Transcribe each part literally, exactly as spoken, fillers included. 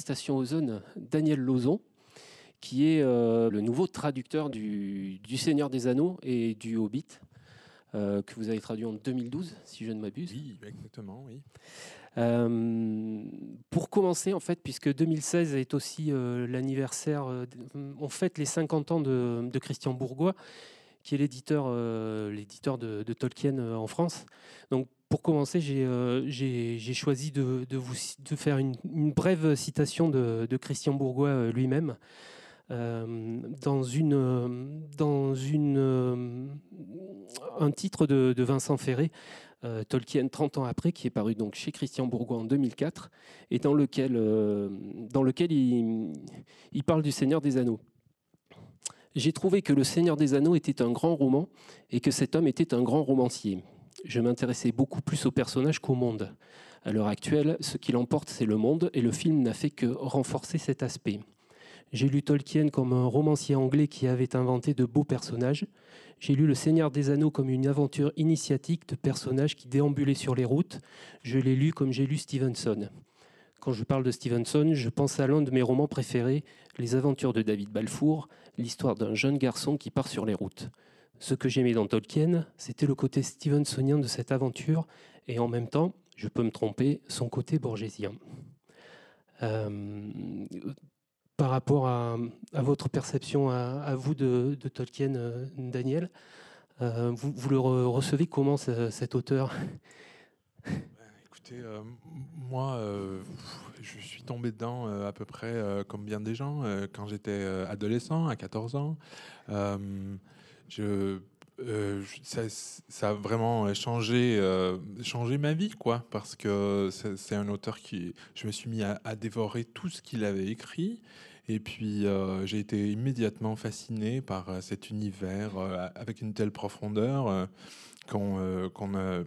station Ozone Daniel Lauzon, qui est euh, le nouveau traducteur du, du Seigneur des Anneaux et du Hobbit, euh, que vous avez traduit en deux mille douze, si je ne m'abuse. Oui, exactement, oui. Euh, pour commencer, en fait, puisque deux mille seize est aussi euh, l'anniversaire, euh, on fête les cinquante ans de, de Christian Bourgois, qui est l'éditeur euh, l'éditeur de, de Tolkien euh, en France. Donc, pour commencer, j'ai euh, j'ai j'ai choisi de, de vous de faire une, une brève citation de, de Christian Bourgois euh, lui-même. Euh, dans une, euh, dans une, euh, un titre de, de Vincent Ferré, euh, Tolkien trente ans après, qui est paru donc chez Christian Bourgois en deux mille quatre, et dans lequel, euh, dans lequel il, il parle du Seigneur des Anneaux. J'ai trouvé que Le Seigneur des Anneaux était un grand roman et que cet homme était un grand romancier. Je m'intéressais beaucoup plus au personnage qu'au monde. À l'heure actuelle, ce qui l'emporte, c'est le monde, et le film n'a fait que renforcer cet aspect. J'ai lu Tolkien comme un romancier anglais qui avait inventé de beaux personnages. J'ai lu Le Seigneur des Anneaux comme une aventure initiatique de personnages qui déambulaient sur les routes. Je l'ai lu comme j'ai lu Stevenson. Quand je parle de Stevenson, je pense à l'un de mes romans préférés, Les Aventures de David Balfour, l'histoire d'un jeune garçon qui part sur les routes. Ce que j'aimais dans Tolkien, c'était le côté stevensonien de cette aventure et en même temps, je peux me tromper, son côté borgésien. Euh, par rapport à, à votre perception à, à vous de, de Tolkien, euh, Daniel, euh, vous, vous le re- recevez comment ce- cet auteur? Ben, écoutez, euh, m- moi, euh, je suis tombé dedans euh, à peu près euh, comme bien des gens euh, quand j'étais euh, adolescent, à quatorze ans. Euh, je, euh, je- ça, ça a vraiment changé, euh, changé ma vie, quoi, parce que c'est c'est un auteur qui, je me suis mis à, à dévorer tout ce qu'il avait écrit. Et puis, euh, j'ai été immédiatement fasciné par euh, cet univers euh, avec une telle profondeur euh, qu'on euh, qu'on a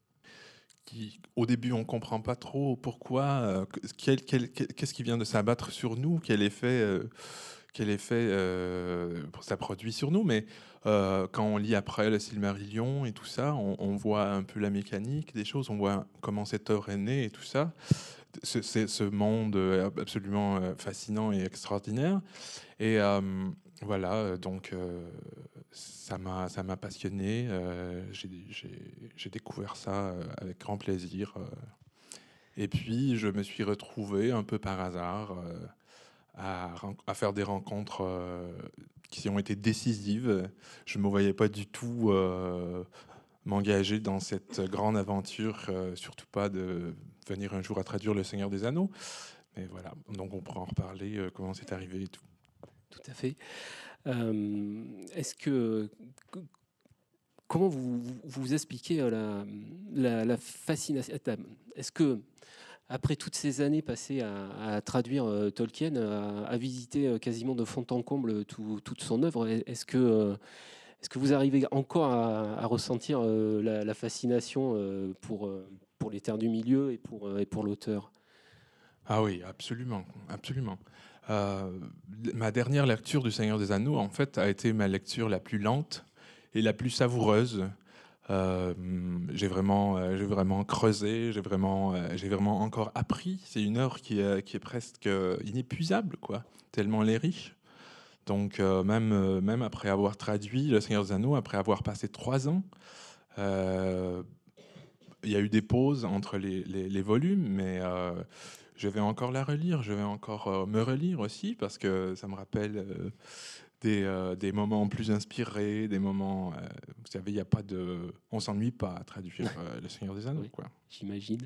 qui, au début, on comprend pas trop pourquoi, euh, que- quel- quel- quel- qu'est-ce qui vient de s'abattre sur nous, quel effet, euh, quel effet euh, ça produit sur nous. Mais euh, quand on lit après le Silmarillion et tout ça, on, on voit un peu la mécanique des choses, on voit comment cette œuvre est née et tout ça. Ce, c'est ce monde euh, absolument euh, fascinant et extraordinaire. Et euh, voilà, euh, donc euh, ça m'a ça m'a passionné. euh, j'ai j'ai- j'ai découvert ça euh, avec grand plaisir. euh. Et puis je me suis retrouvé un peu par hasard euh, à, ren- à faire des rencontres euh, qui ont été décisives. Je ne me voyais pas du tout euh, m'engager dans cette grande aventure, euh, surtout pas de venir un jour à traduire Le Seigneur des Anneaux. Mais voilà, donc on pourra en reparler, euh, comment c'est arrivé et tout. Tout à fait. Euh, est-ce que comment vous vous, vous expliquez euh, la, la, la fascination? Est-ce que après toutes ces années passées à, à traduire euh, Tolkien, à, à visiter euh, quasiment de fond en comble tout- toute son œuvre, est-ce que euh, est-ce que vous arrivez encore à, à ressentir euh, la, la fascination euh, pour euh, pour les terres du milieu et pour euh, et pour l'auteur? Ah oui, absolument, absolument. Euh, Ma dernière lecture du Seigneur des Anneaux, en fait, a été ma lecture la plus lente et la plus savoureuse. Euh, j'ai vraiment, euh, j'ai vraiment creusé, j'ai vraiment, euh, j'ai vraiment encore appris. C'est une œuvre qui est, qui est presque euh, inépuisable, quoi, tellement elle est riche. Donc, euh, même, euh, même après avoir traduit Le Seigneur des Anneaux, après avoir passé trois ans, euh, il y a eu des pauses entre les, les- les volumes, mais euh, je vais encore la relire, je vais encore euh, me relire aussi, parce que ça me rappelle euh, des, euh, des moments plus inspirés, des moments... euh, vous savez, il y a pas de... On s'ennuie pas à traduire euh, Le Seigneur des Anneaux, Oui, quoi. j'imagine.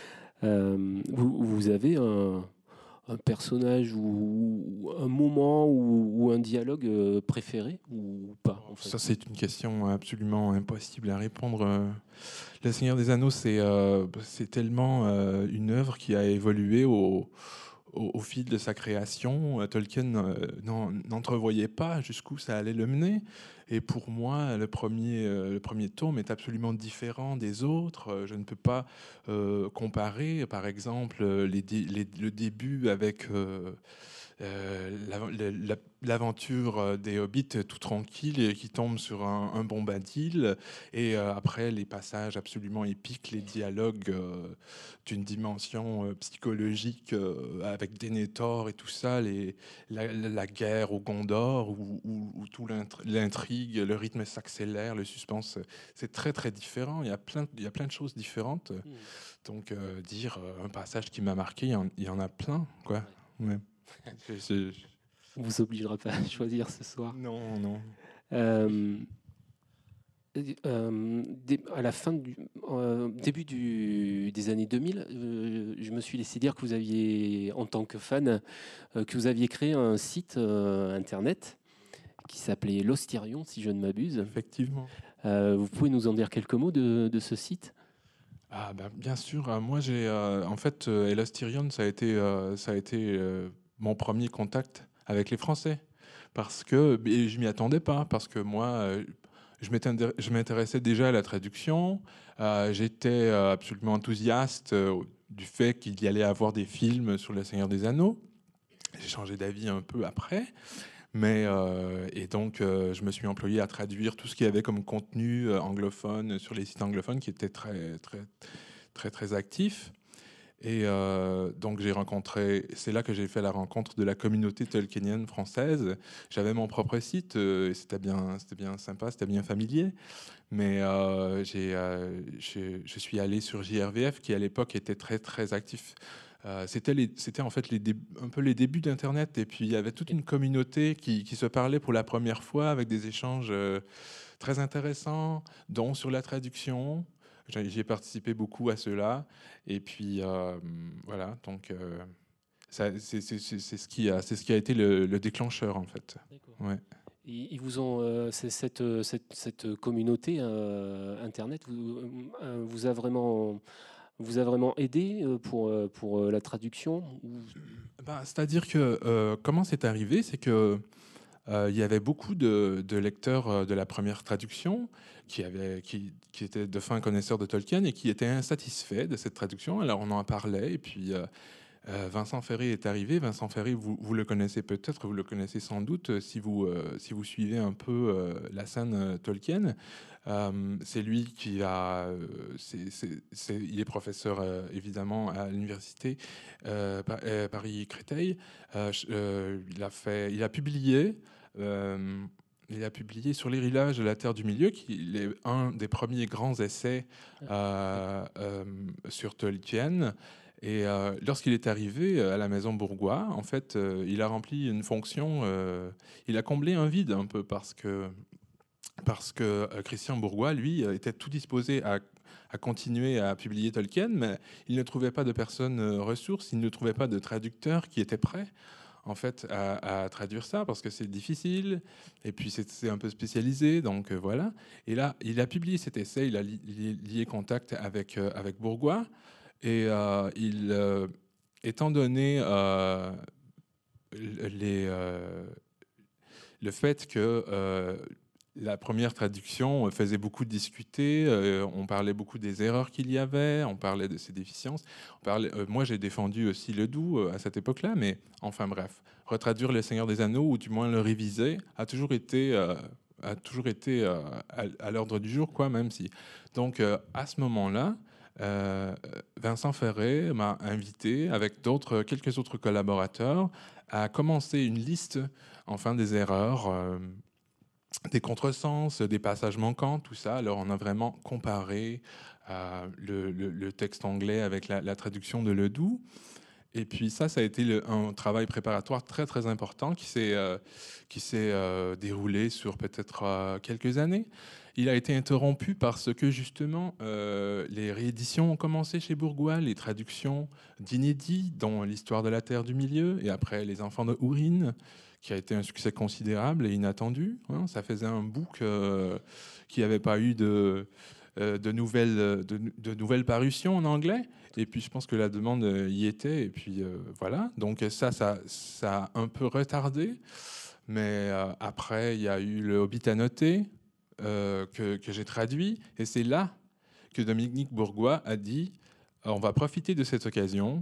Euh, vous, vous avez un, un personnage ou, ou un moment ou, ou un dialogue euh, préféré ou pas en fait? Ça, c'est une question absolument impossible à répondre. euh. Le Seigneur des Anneaux, c'est euh, c'est tellement euh, une œuvre qui a évolué au, au, au fil de sa création. Euh, Tolkien euh, n'en- n'entrevoyait pas jusqu'où ça allait le mener. Et pour moi, le premier, euh, le premier tome est absolument différent des autres. Euh, Je ne peux pas euh, comparer, par exemple, euh, les dé- les- le début avec... euh, euh, l'av- la- la- l'aventure des hobbits tout tranquille et qui tombe sur un, un bombadil. Et euh, après, les passages absolument épiques, les dialogues euh, d'une dimension euh, psychologique euh, avec Denethor et tout ça, les, la, la- la guerre au Gondor, où, où- où tout l'intr- l'intrigue, le rythme s'accélère, le suspense, c'est très très différent. Il y a plein, il y a plein de choses différentes. Hmm. Donc, euh, dire euh, un passage qui m'a marqué, il y, en, il y en a plein, quoi. Ouais. Ouais. C'est- c'est- On vous obligera pas à choisir ce soir. Non, non. Euh, euh, dé- à la fin du euh, début du- des années deux mille, euh, je me suis laissé dire que vous aviez, en tant que fan, euh, que vous aviez créé un site euh, internet qui s'appelait Lostirion, si je ne m'abuse. Effectivement. Euh, vous pouvez nous en dire quelques mots de, de ce site? Ah, bah, bien sûr. euh, moi, j'ai euh, en fait, euh, Elasterion, ça a été, euh, ça a été euh, mon premier contact avec les Français. Parce que et je m'y attendais pas. Parce que moi, euh, je m'étais- je m'intéressais déjà à la traduction. Euh, j'étais euh, absolument enthousiaste euh, du fait qu'il y allait avoir des films sur Le Seigneur des Anneaux. J'ai changé d'avis un peu après. Mais, euh, et donc, euh, je me suis employé à traduire tout ce qu'il y avait comme contenu euh, anglophone sur les sites anglophones qui étaient très, très, très, très actifs. Et euh, donc, j'ai rencontré, c'est là que j'ai fait la rencontre de la communauté tolkienienne française. J'avais mon propre site euh, et c'était bien, c'était bien sympa, c'était bien familier. Mais euh, j'ai, euh, j'ai- je suis allé sur J R V F qui, à l'époque, était très, très actif. Euh, c'était, les- c'était en fait les dé- un peu les débuts d'Internet. Et puis, il y avait toute une communauté qui, qui se parlait pour la première fois avec des échanges euh, très intéressants, dont sur la traduction. J'ai j'y ai participé beaucoup à cela. Et puis, euh, voilà. Donc, euh, ça- c'est c'est- c'est- c'est ce qui a, c'est ce qui a été le, le déclencheur, en fait. D'accord. Ouais. Ils ils vous ont, euh, c'est- cette, euh, cette, cette communauté euh, Internet vous, euh, vous a vraiment, vous a vraiment aidé euh, pour, euh, pour euh, la traduction ou... Ben, c'est-à-dire que euh, comment c'est arrivé, c'est que euh, il y avait beaucoup de, de lecteurs euh, de la première traduction qui, avaient, qui, qui étaient de fins connaisseurs de Tolkien et qui étaient insatisfaits de cette traduction. Alors on en parlait et puis euh, euh, Vincent Ferré est arrivé. Vincent Ferré, vous, vous le connaissez peut-être, vous le connaissez sans doute euh, si vous, euh, si vous suivez un peu euh, la scène euh, Tolkien. Euh, c'est lui qui a, euh, c'est- c'est- c'est- il est professeur euh, évidemment à l'université euh, Pa- euh, Paris-Créteil. Euh, ch- euh, il a fait, il a publié. euh, il a publié sur l'héritage de la Terre du Milieu, qui est un des premiers grands essais euh, euh, sur Tolkien. Et euh, lorsqu'il est arrivé euh, à la Maison Bourgois, en fait, euh, il a rempli une fonction, euh, il a comblé un vide un peu parce que, parce que euh, Christian Bourgois, lui, euh, était tout disposé à, à continuer à publier Tolkien, mais il ne trouvait pas de personnes euh, ressources, il ne trouvait pas de traducteurs qui étaient prêts en fait à, à traduire ça parce que c'est difficile et puis c'est c'est un peu spécialisé, donc euh, voilà. Et là, il a publié cet essai, il a li- li- lié contact avec, euh, avec Bourgois. Et euh, il, euh, étant donné euh, les, euh, le fait que euh, la première traduction faisait beaucoup discuter, euh, on parlait beaucoup des erreurs qu'il y avait, on parlait de ses déficiences. On parlait, euh, moi, j'ai défendu aussi le doux euh, à cette époque-là, mais enfin bref, retraduire Le Seigneur des Anneaux ou du moins le réviser a toujours été euh, a toujours été euh, à, à l'ordre du jour, quoi, même si. Donc euh, à ce moment-là. Euh, Vincent Ferré m'a invité avec d'autres, quelques autres collaborateurs à commencer une liste, enfin des erreurs, euh, des contresens, des passages manquants, tout ça. Alors on a vraiment comparé euh, le, le- le texte anglais avec la, la traduction de Ledoux. Et puis ça, ça a été le- un travail préparatoire très très important qui s'est euh, qui s'est euh, déroulé sur peut-être euh, quelques années. Il a été interrompu parce que justement euh, les rééditions ont commencé chez Bourgois, les traductions d'inédits, dont l'histoire de la Terre du Milieu et après Les Enfants de Húrin, qui a été un succès considérable et inattendu. Hein. Ça faisait un bout que- qui n'avait pas eu de euh, de nouvelles de, de nouvelles parutions en anglais. Et puis je pense que la demande euh, y était. Et puis euh, voilà. Donc ça, ça, ça a un peu retardé. Mais euh, après, il y a eu le Hobbit annoté euh, que, que j'ai traduit. Et c'est là que Dominique Bourgois a dit euh, on va profiter de cette occasion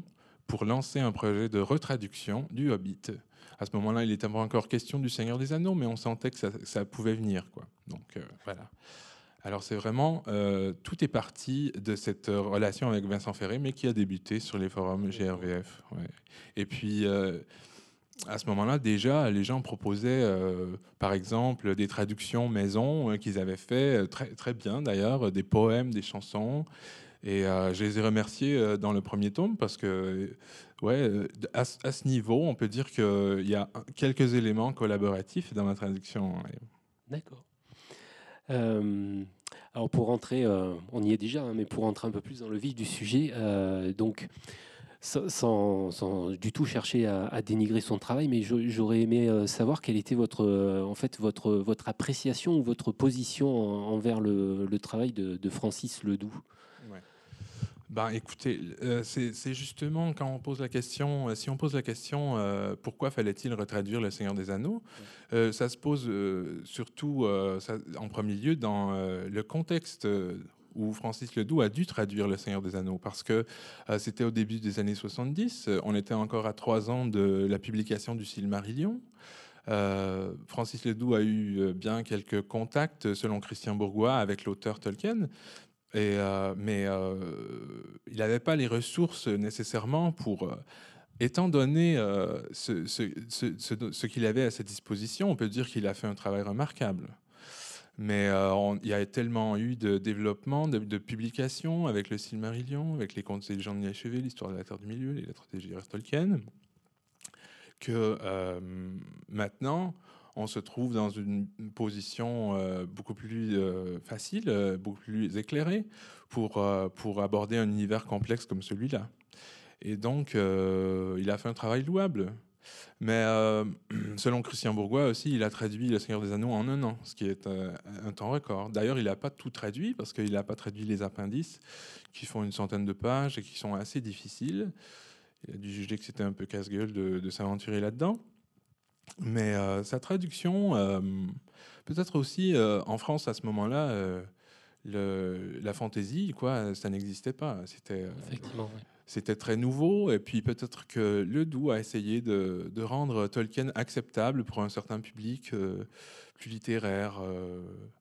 pour lancer un projet de retraduction du Hobbit. À ce moment-là, il n'était pas encore question du Seigneur des Anneaux, mais on sentait que ça, ça pouvait venir, quoi. Donc euh, voilà. Alors c'est vraiment, euh, tout est parti de cette relation avec Vincent Ferré, mais qui a débuté sur les forums G R V F. Ouais. Et puis euh, à ce moment-là, déjà, les gens proposaient, euh, par exemple, des traductions maison euh, qu'ils avaient fait euh, très, très bien d'ailleurs, des poèmes, des chansons. Et euh, je les ai remerciés euh, dans le premier tome parce que, ouais, euh, à, ce- à ce niveau, on peut dire qu'il y a quelques éléments collaboratifs dans la traduction. Ouais. D'accord. Euh, alors pour rentrer, euh, on y est déjà, hein, mais pour rentrer un peu plus dans le vif du sujet, euh, donc sans, sans- sans du tout chercher à, à dénigrer son travail, mais je- j'aurais aimé euh, savoir quelle était votre, euh, en fait, votre, votre appréciation ou votre position en- envers le, le travail de, de Francis Ledoux. Ouais. Ben, écoutez, euh, c'est c'est justement quand on pose la question, euh, si on pose la question, euh, pourquoi fallait-il retraduire Le Seigneur des Anneaux, euh, ça se pose euh, surtout euh, ça- en premier lieu dans euh, le contexte euh, où Francis Ledoux a dû traduire Le Seigneur des Anneaux, parce que euh, c'était au début des années soixante-dix, euh, on était encore à trois ans de la publication du Silmarillion. Euh, Francis Ledoux a eu euh, bien quelques contacts, selon Christian Bourgois, avec l'auteur Tolkien, et, euh, mais euh, il n'avait pas les ressources nécessairement pour, euh, étant donné euh, ce, ce- ce- ce- ce qu'il avait à sa disposition, on peut dire qu'il a fait un travail remarquable. Mais euh, on- il y a tellement eu de développement, de, de publications avec le Silmarillion, avec les contes et légendes inachevées, l'histoire de la Terre du Milieu, les lettres de J R Tolkien, que euh, maintenant, on se trouve dans une position euh, beaucoup plus euh, facile, euh, beaucoup plus éclairée pour, euh, pour aborder un univers complexe comme celui-là. Et donc, euh, il a fait un travail louable. Mais euh, selon Christian Bourgois aussi, il a traduit Le Seigneur des Anneaux en un an, ce qui est euh, un temps record. D'ailleurs, il n'a pas tout traduit parce qu'il n'a pas traduit les appendices qui font une centaine de pages et qui sont assez difficiles. Il a dû juger que c'était un peu casse-gueule de, de s'aventurer là-dedans. Mais euh, sa traduction, euh, peut-être aussi euh, en France à ce moment-là, euh, le- la fantaisie, quoi, ça n'existait pas. C'était, euh, Effectivement, oui. c'était très nouveau. Et puis peut-être que Ledoux a essayé de, de rendre Tolkien acceptable pour un certain public euh, plus littéraire. euh,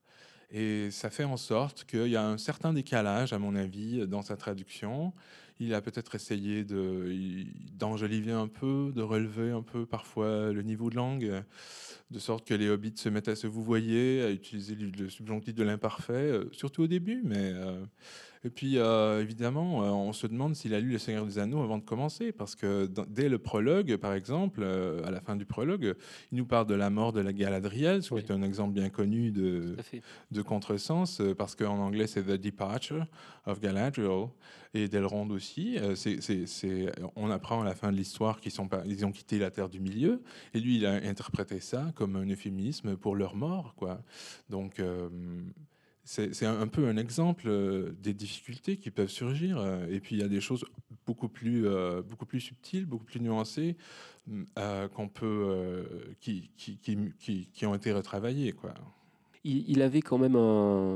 et ça fait en sorte qu'il y a un certain décalage, à mon avis, dans sa traduction. Il a peut-être essayé de, d'enjoliver un peu, de relever un peu parfois le niveau de langue, de sorte que les hobbits se mettent à se vouvoyer, à utiliser le subjonctif de l'imparfait, euh, surtout au début. Mais, euh, et puis, euh, évidemment, euh, on se demande s'il a lu Le Seigneur des Anneaux avant de commencer, parce que dans- dès le prologue, par exemple, euh, à la fin du prologue, il nous parle de la mort de la Galadriel, ce qui Oui, est un exemple bien connu de, tout à fait. de contresens, euh, parce qu'en anglais, c'est The Departure of Galadriel, et d'Elrond aussi. Euh, c'est, c'est- c'est- on apprend à la fin de l'histoire qu'ils sont pas, ils ont quitté la Terre du Milieu, et lui, il a interprété ça comme un euphémisme pour leur mort, quoi. Donc, euh, c'est c'est un, un peu un exemple euh, des difficultés qui peuvent surgir. euh, Et puis, il y a des choses beaucoup plus, euh, beaucoup plus subtiles, beaucoup plus nuancées, mm, euh, qu'on peut, euh, qui, qui, qui, qui- qui ont été retravaillées, quoi. Il, il avait quand même un,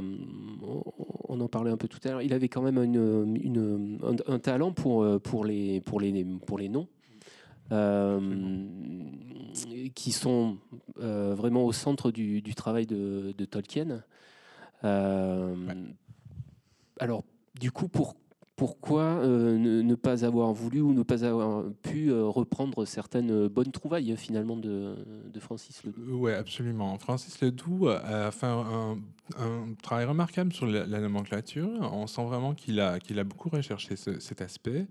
on en parlait un peu tout à l'heure, il avait quand même une, une- un, un talent pour, euh, pour, les, pour, les, pour les noms, Absolument. euh, qui sont euh, vraiment au centre du, du travail de, de Tolkien. Euh, Ouais. alors, du coup, pour, pourquoi euh, ne, ne pas avoir voulu ou ne pas avoir pu euh, reprendre certaines bonnes trouvailles finalement de, de Francis Ledoux? Oui, absolument. Francis Ledoux a fait un, un travail remarquable sur la, la nomenclature. On sent vraiment qu'il a, qu'il a beaucoup recherché ce- cet aspect,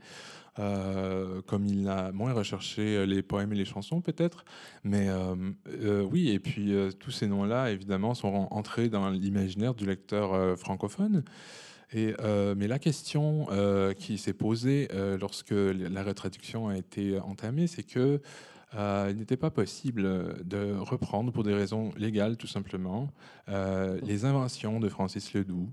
euh, comme il a moins recherché les poèmes et les chansons peut-être. Mais euh, euh, oui, et puis euh, tous ces noms-là, évidemment, sont entrés dans l'imaginaire du lecteur euh, francophone. Et, euh, mais la question euh, qui s'est posée euh, lorsque la retraduction a été entamée, c'est que euh, il n'était pas possible de reprendre, pour des raisons légales tout simplement, euh, les inventions de Francis Ledoux.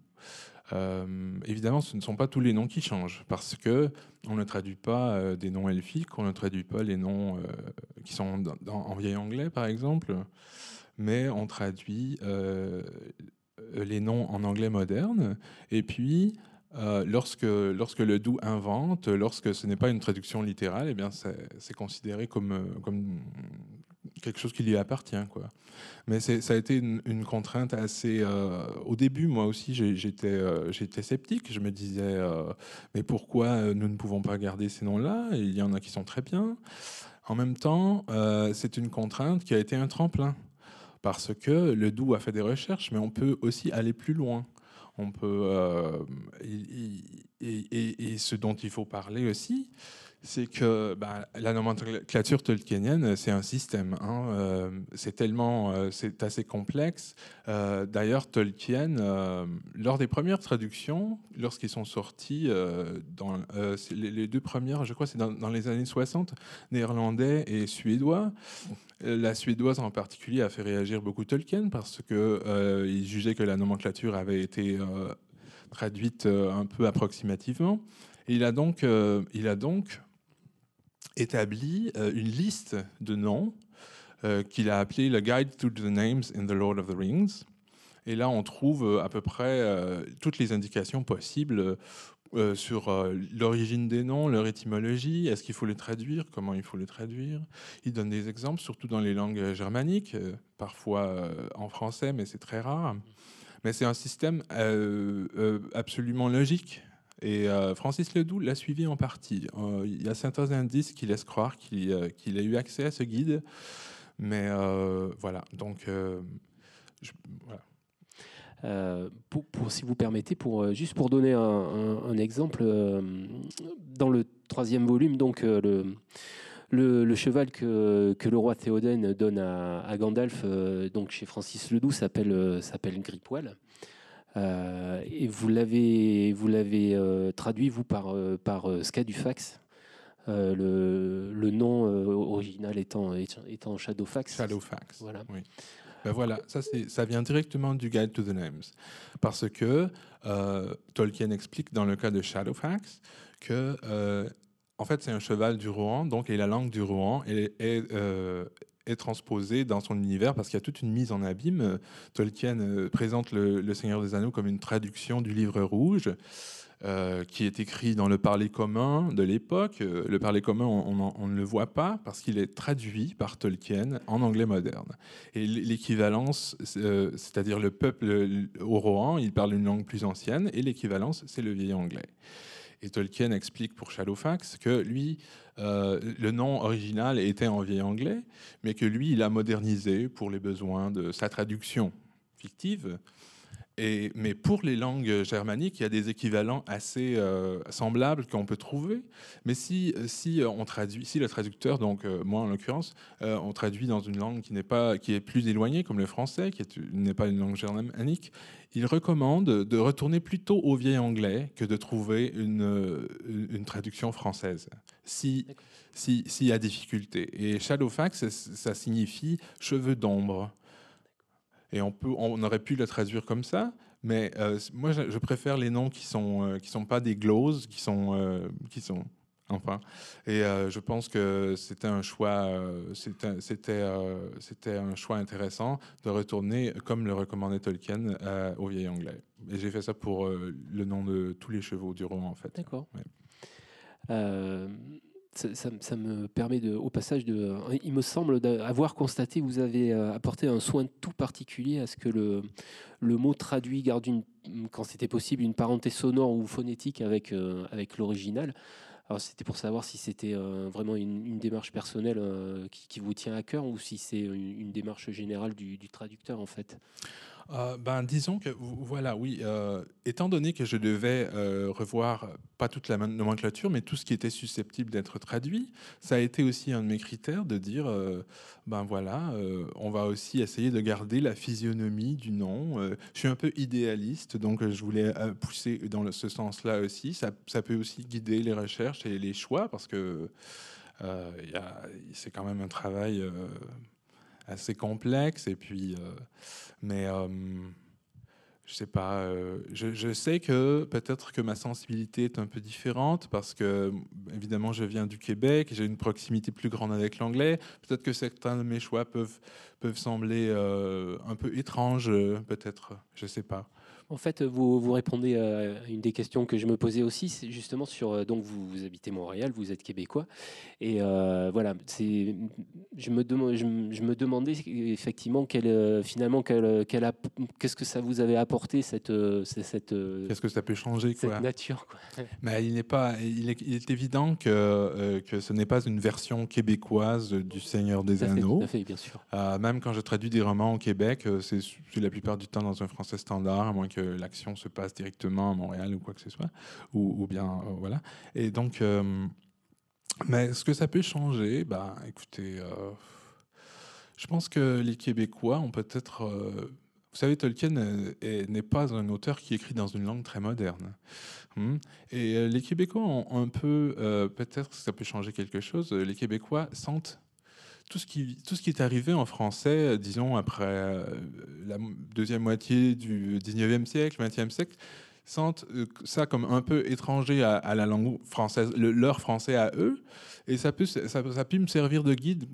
Euh, évidemment, ce ne sont pas tous les noms qui changent, parce que on ne traduit pas euh, des noms elfiques, on ne traduit pas les noms euh, qui sont dans- dans- en vieil anglais, par exemple, mais on traduit euh, les noms en anglais moderne. Et puis, Euh, lorsque, lorsque le Doubs invente, lorsque ce n'est pas une traduction littérale, eh bien c'est, c'est considéré comme, comme quelque chose qui lui appartient, quoi. Mais c'est, ça a été une, une contrainte assez... Euh, au début, moi aussi, j'ai, j'étais, euh, j'étais sceptique. Je me disais, euh, mais pourquoi nous ne pouvons pas garder ces noms-là? Il y en a qui sont très bien. En même temps, euh, c'est une contrainte qui a été un tremplin. Parce que le Doubs a fait des recherches, mais on peut aussi aller plus loin. On peut, euh, et, et- et- et ce dont il faut parler aussi, c'est que bah, la nomenclature tolkienienne, c'est un système, hein. Euh, c'est tellement, euh, c'est assez complexe. Euh, d'ailleurs, Tolkien, euh, lors des premières traductions, lorsqu'ils sont sortis, euh, dans euh, c'est les, les deux premières, je crois, c'est dans, dans les années soixante, néerlandais et suédois. Euh, La suédoise en particulier a fait réagir beaucoup Tolkien parce que euh, il jugeait que la nomenclature avait été euh, traduite euh, un peu approximativement. Et il a donc, euh, il a donc établi euh, une liste de noms euh, qu'il a appelé le Guide to the Names in the Lord of the Rings. Et là, on trouve euh, à peu près euh, toutes les indications possibles euh, sur euh, l'origine des noms, leur étymologie, est-ce qu'il faut les traduire, comment il faut les traduire. Il donne des exemples, surtout dans les langues germaniques, euh, parfois euh, en français, mais c'est très rare. Mais c'est un système euh, euh, absolument logique. Et euh, Francis Ledoux l'a suivi en partie. Euh, il y a certains indices qui laissent croire qu'il euh, qu'il a eu accès à ce guide. Mais euh, voilà, donc euh, je- voilà. Euh, pour, pour- si vous permettez, pour, euh, juste pour donner un, un- un exemple, euh, dans le troisième volume, donc euh, le, le, le cheval que, que le roi Théoden donne à, à Gandalf, euh, donc chez Francis Ledoux, s'appelle euh, s'appelle Gripwell. Euh, et vous l'avez vous l'avez euh, traduit vous par euh, par euh, Scadufax. Euh, le, le nom euh, original étant, étant Shadowfax. Shadowfax, Voilà. oui. Ben voilà, ça, c'est, ça vient directement du Guide to the Names. Parce que euh, Tolkien explique dans le cas de Shadowfax que, euh, en fait, c'est un cheval du Rohan, donc, et la langue du Rohan est, est, euh, est transposée dans son univers parce qu'il y a toute une mise en abîme. Tolkien euh, présente le, le Seigneur des Anneaux comme une traduction du livre rouge. Euh, qui est écrit dans le parler commun de l'époque. Euh, le parler commun, on, on, on ne le voit pas parce qu'il est traduit par Tolkien en anglais moderne. Et l'équivalence, euh, c'est-à-dire le peuple le, au Rohan, il parle une langue plus ancienne, et l'équivalence, c'est le vieil anglais. Et Tolkien explique pour Shadowfax que lui, euh, le nom original était en vieil anglais, mais que lui, il a modernisé pour les besoins de sa traduction fictive. Et, mais pour les langues germaniques, il y a des équivalents assez euh, semblables qu'on peut trouver. Mais si, si on traduit, si le traducteur, donc euh, moi en l'occurrence, euh, on traduit dans une langue qui n'est pas, qui est plus éloignée, comme le français, qui est- n'est pas une langue germanique, il recommande de retourner plutôt au vieil anglais que de trouver une, une traduction française. Si si- s'il y a difficulté. Et Shadowfax, ça signifie cheveux d'ombre. Et on, peut, on aurait pu le traduire comme ça, mais euh, moi, je, je préfère les noms qui sont euh, qui sont pas des gloses, qui sont euh, qui sont enfin. Et euh, je pense que c'était un choix, euh, c'était c'était euh, c'était un choix intéressant de retourner, comme le recommandait Tolkien, euh, au vieil anglais. Et j'ai fait ça pour euh, le nom de tous les chevaux du roman, en fait. D'accord. Ouais. Euh, ça, ça- ça me permet de, au passage de, il me semble avoir constaté, vous avez euh, apporté un soin tout particulier à ce que le, le mot traduit garde une, quand c'était possible, une parenté sonore ou phonétique avec, euh, avec l'original. Alors c'était pour savoir si c'était euh, vraiment une, une démarche personnelle euh, qui, qui vous tient à cœur ou si c'est une, une démarche générale du, du traducteur en fait. Euh, ben, disons que voilà, oui. Euh, étant donné que je devais euh, revoir pas toute la nomenclature, mais tout ce qui était susceptible d'être traduit, ça a été aussi un de mes critères de dire, euh, ben voilà, euh, on va aussi essayer de garder la physionomie du nom. Euh, je suis un peu idéaliste, donc euh, je voulais euh, pousser dans le- ce sens-là aussi. Ça, ça peut aussi guider les recherches et les choix parce que euh, il y a- c'est quand même un travail euh, assez complexe et puis. euh, mais euh, je sais pas. euh, je, je sais que peut-être que ma sensibilité est un peu différente parce que, évidemment, je viens du Québec, j'ai une proximité plus grande avec l'anglais. Peut-être que certains de mes choix peuvent, peuvent sembler euh, un peu étranges, euh, peut-être. Je sais pas. En fait, vous, vous répondez à une des questions que je me posais aussi, c'est justement sur. euh, Donc, vous, vous habitez Montréal, vous êtes québécois, et euh, voilà. C'est. Je me demande, je, me je me demandais effectivement quel, euh, finalement quel, quel app- qu'est-ce que ça vous avait apporté cette euh, cette cette, euh, Qu'est-ce que ça peut changer, cette quoi? nature, quoi. Mais il n'est pas, il est, il est évident que, euh, que ce n'est pas une version québécoise du Seigneur Tout des à fait, tout à Anneaux. fait, bien sûr. Euh, même quand je traduis des romans au Québec, euh, c'est c'est la plupart du temps dans un français standard, à moins que l'action se passe directement à Montréal ou quoi que ce soit, ou, ou bien euh, voilà. Et donc, euh, mais ce que ça peut changer, bah, écoutez, euh, je pense que les Québécois ont peut-être, euh, vous savez, Tolkien euh, est- n'est pas un auteur qui écrit dans une langue très moderne. Hmm. Et euh, les Québécois ont un peu, euh, peut-être que ça peut changer quelque chose. euh, Les Québécois sentent tout ce qui, tout ce qui est arrivé en français, euh, disons, après euh, la mo- deuxième moitié du dix-neuvième siècle, vingtième siècle, sentent euh, ça comme un peu étranger à, à la langue française, le- leur français à eux. Et ça peut, ça, ça a pu me servir de guide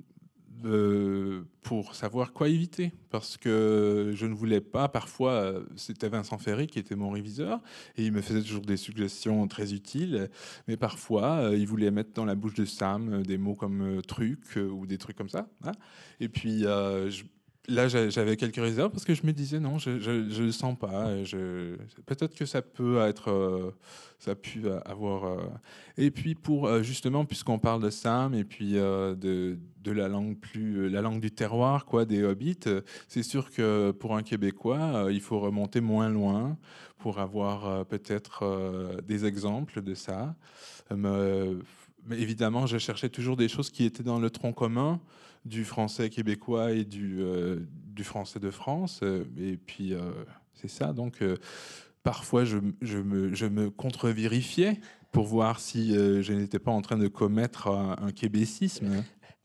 euh, pour savoir quoi éviter. Parce que je ne voulais pas, parfois, euh, c'était Vincent Ferry qui était mon réviseur, et il me faisait toujours des suggestions très utiles, mais parfois, euh, il voulait mettre dans la bouche de Sam euh, des mots comme euh, truc euh, ou des trucs comme ça, hein. Et puis, euh, je- là, j'a- j'avais quelques réserves parce que je me disais, non, je ne le sens pas. euh, Je, peut-être que ça peut être... euh, ça a pu euh, avoir... euh, et puis pour euh, justement, puisqu'on parle de Sam et puis euh, de, de la langue plus, euh, la langue du terroir, quoi, des hobbits, euh, c'est sûr que pour un Québécois, euh, il faut remonter moins loin pour avoir euh, peut-être euh, des exemples de ça. Euh, me- mais évidemment, je cherchais toujours des choses qui étaient dans le tronc commun du français québécois et du, euh, du français de France. Euh, Et puis, euh, c'est ça. Donc, euh, parfois, je, je me, je me contre-vérifiais pour voir si euh, je n'étais pas en train de commettre un, un québécisme.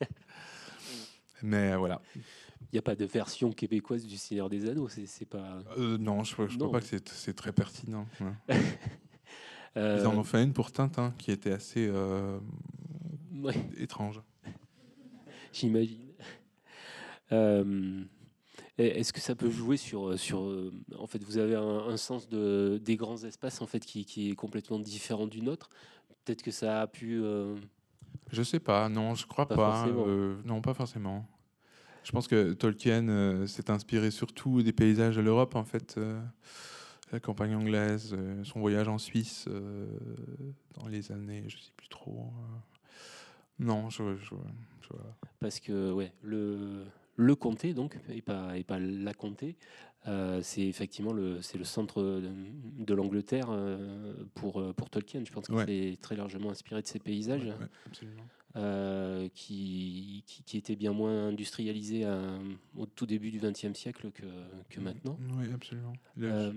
Mais euh, voilà. Il n'y a pas de version québécoise du Seigneur des Anneaux, c'est c'est pas. Euh, non, je ne crois Non. pas que c'est c'est très pertinent. Ouais. Ils en Euh, ont fait une pour Tintin qui était assez euh, ouais, étrange. j'imagine. Euh, et Est-ce que ça peut jouer sur, sur euh, en fait, vous avez un, un sens de, des grands espaces en fait qui, qui est complètement différent du nôtre. Peut-être que ça a pu, euh, Je sais pas, non, je crois pas pas. forcément. euh, non, pas forcément. Je pense que Tolkien euh, s'est inspiré surtout des paysages de l'Europe, en fait. euh, la campagne anglaise, euh, son voyage en Suisse euh, dans les années, je sais plus trop. euh. Non, je, je, je- Parce que ouais, le, le comté donc et pas et pas la comté, euh, c'est effectivement le c'est le centre de, de l'Angleterre euh, pour euh, pour Tolkien. Je pense que ouais, c'est très largement inspiré de ces ouais, paysages ouais, absolument. euh, qui, qui qui étaient bien moins industrialisés à- au tout début du XXe siècle que que maintenant. Oui, absolument. Le- Euh,